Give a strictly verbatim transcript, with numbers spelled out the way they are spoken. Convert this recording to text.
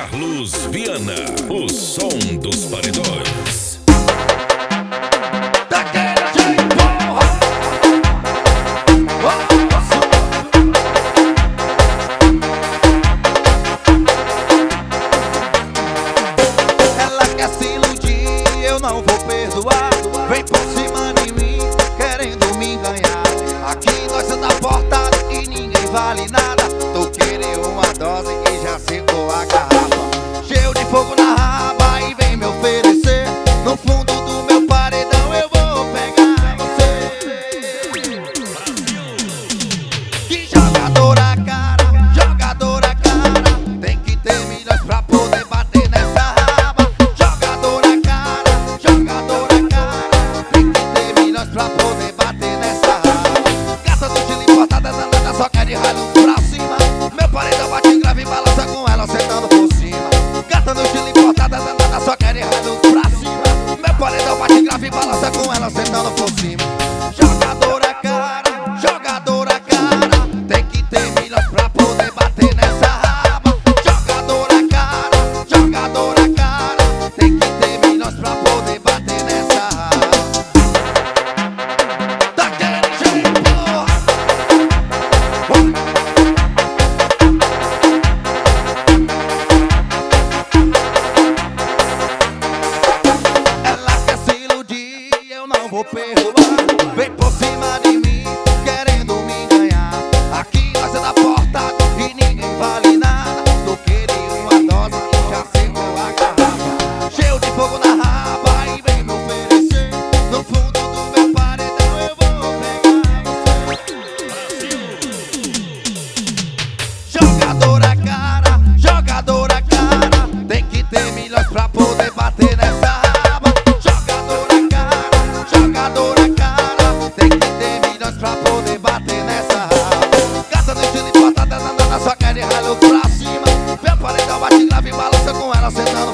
Carlos Viana, o som dos paredões. Daquele jeito, ela quer se iludir, eu não vou perdoar. Vem por cima de mim, querendo me enganar. Aqui nós é da porta e ninguém vale nada. Tô querendo uma dose e já secou a garrafa. Cheio de fogo na raba e vem me oferecer. No fundo do meu paredão eu vou pegar você. Que jogadora cara, jogadora cara. Tem que ter milhões pra poder bater nessa raba. Jogadora cara, jogadora cara. Tem que ter milhões pra poder bater nessa raba. Gata do estilo importada, danada, só quer de ralo pra cima. Meu paredão bate grave e balança com ela sentando por cima. Gata do estilo importada, danada, só quer de ralo pra cima. Meu paredão bate grave e balança com ela sentando por cima. Jogadora cara, jogadora cara. Tem que ter milhões pra poder bater nessa raba. Jogadora cara, jogadora cara. Tem que ter milhões pra poder bater nessa raba. Daquele jeito, porra. Ela quer se iludir, eu não vou perdoar. Vem por cima de mim, querendo me ganhar. Aqui nós é da porta e ninguém vale nada. Tô querendo uma dose e já secou a garrafa. Cheio de fogo na raba e vem me oferecer. No fundo do meu paredão eu vou pegar você. Jogadora cara, jogadora cara. Tem que ter milhões pra poder bater nessa raba. Jogadora cara, jogadora cara. Tem que ter milhões pra poder bater nessa raba. Gata no estilo importada, danada, só quer de ralo pra cima. Meu paredão bate grave e balança com ela sentando